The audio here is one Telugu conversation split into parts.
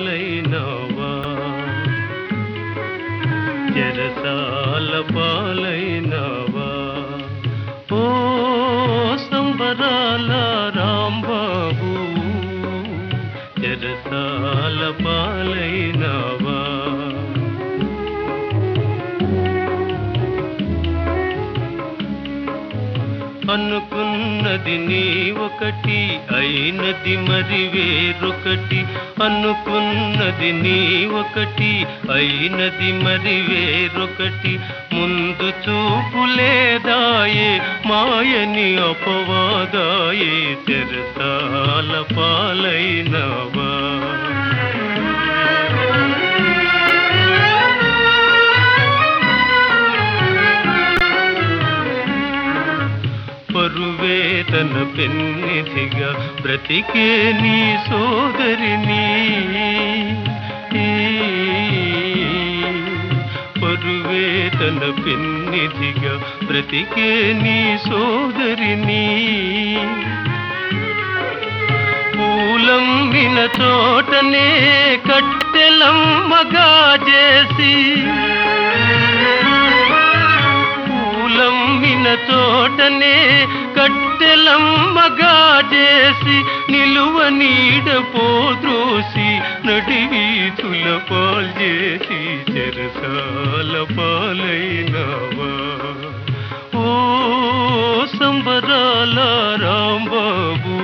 పాలైనవా చెరసాల పాలైనవా ఓ సంబరాల రాంబాబు చెరసాల పాలైనవా అనుకున్నది నీ ఒకటి అయినది మరి వేరొకటి అనుకున్నది నీ ఒకటి అయినది మరి వేరొకటి ముందు చూపు లేదాయే మాయని అపవాదాయే చెరసాల పాలైనవా పరువేతన పెన్నిధిగా బ్రతికే నీ సోదరిని పరువేతన పెన్నిధిగా బ్రతికే నీ సోదరిని పూలమ్మిన చోటనే కట్టెలమ్మగా చేసి పూలమ్మిన చోటనే కట్టెలమ్మగా చేసి నిలువ నీడ పోద్రోసి నడివీధుల పాల్చేసి చెరసాల పాలైనవా ఓ సంబరాల రాంబాబు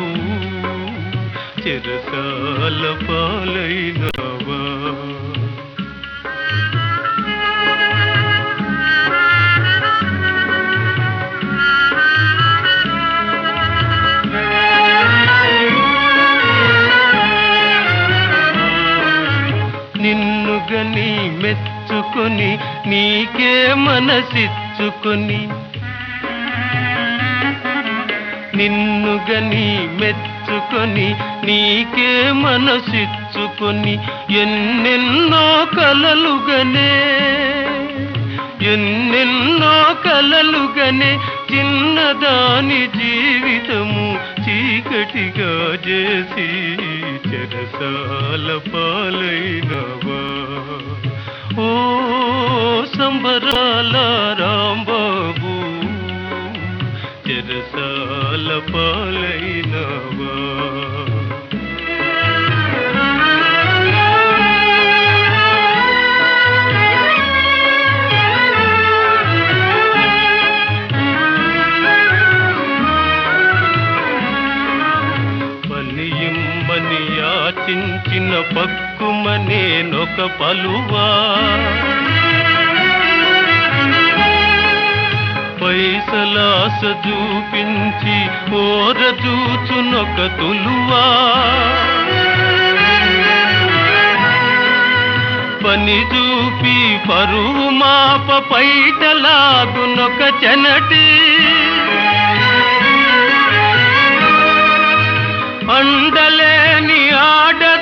చెరసాల పాలైనవా నిన్నుగని మెచ్చుకొని నీకే మనసిచ్చుకొని నిన్నుగని మెచ్చుకొని నీకే మనసిచ్చుకొని ఎన్నెన్నో కలలుగనే చిన్నదాని జీవితము చీకటిగా చేసి చెరసాల పాలైనవా ఓ సంబరాల రాంబాబు చెరసాల పాలైనవా యాచించిన పక్కుమనేనొక పలువా పైసలాస చూపించి ఓరజూచునొక తులువా పని చూపి పరువు మాప పైటలాగునొక చెనటి అండలేని ఆడ